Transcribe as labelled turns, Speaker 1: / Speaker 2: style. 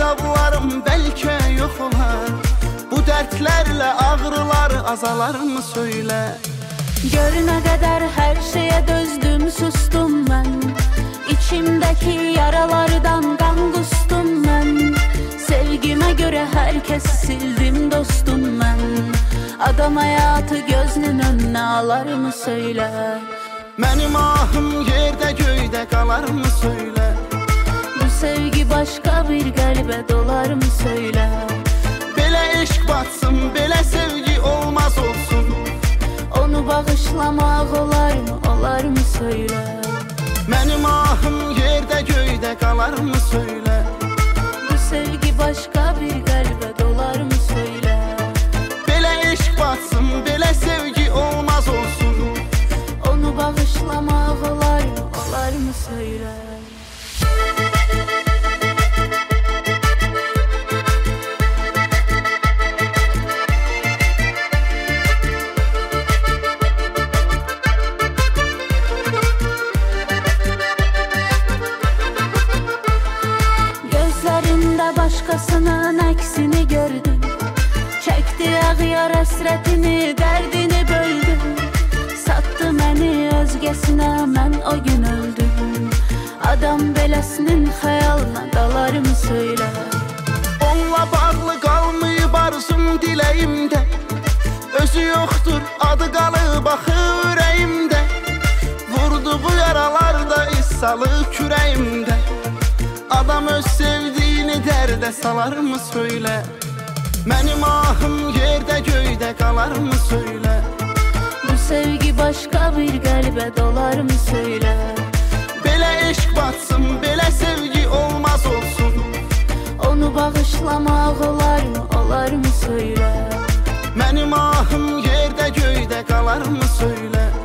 Speaker 1: əzablarım bəlkə yox olar. Bu dərdlərlə ağrılar azalar mı söylə?
Speaker 2: Gör nə qədər hər şeyə dözdüm, sustum mən. İçimdəki yaralardan qan qustum mən. Sevgimə görə hər kəsi sildim dostum mən. Adam həyatı gözünün önünə alar mı söylə?
Speaker 1: Mənim ahım yerdə göydə qalar mı söylə?
Speaker 2: Bu sevgi başqa bir qəlbə dolar mı söylə?
Speaker 1: Belə eşq batsın, belə sevgi olmaz olsun.
Speaker 2: Onu bağışlamaq olar mı söylə?
Speaker 1: Mənim ahım yerdə göydə qalar mı söylə?
Speaker 2: Bu sevgi başqa bir qəlbə dolar mı söylə?
Speaker 1: Belə eşq batsın, belə sevgi olmaz olsun.
Speaker 2: Onu bağışlamaq olar mı söylə? Başqasının əksini gördüm. Çəkdi ağyar həsrətini, dərdini böldüm. Satdı məni özgəsinə, mən o gün öldüm. Adam beləsinin xəyalına dalar mı söylə?
Speaker 1: Onunla bağlı qalmayıb arzum diləyimdə. Özü yoxdur, adı qalıb axı ürəyimdə. Vurduğu yaralarda iz salıb kürəyimdə. Adam öz sevdiyini dərdə salar mı söylə? Mənim ahım yerdə göydə qalar mı söylə?
Speaker 2: Bu sevgi başqa bir qəlbə dolar mı söylə?
Speaker 1: Belə eşq batsın, belə sevgi olmaz olsun.
Speaker 2: Onu bağışlamaq olar mı söylə?
Speaker 1: Mənim ahım yerdə göydə qalar mı söylə?